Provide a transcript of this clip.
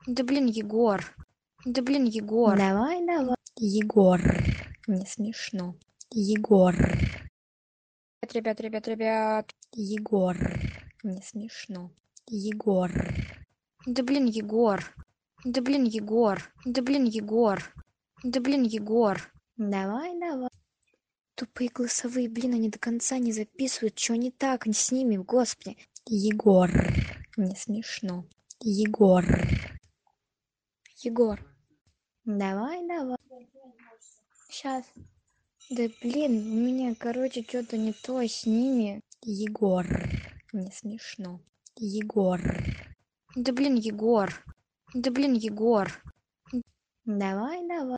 Да блин, Егор. Да блин, Егор. Давай, давай. Егор. Не смешно. Егор. Ребят. Егор. Не смешно. Егор. Да блин, Егор. Да блин, Егор. Да блин, Егор. Да блин, Егор. Давай, давай. Тупые голосовые, блин, они до конца не записывают. Что не так с ними, господи? Егор. Не смешно. Егор. Егор. Давай, давай. Сейчас. Да блин, у меня, короче, что-то не то с ними. Егор. Не смешно. Егор. Да блин, Егор. Да блин, Егор. Давай, давай.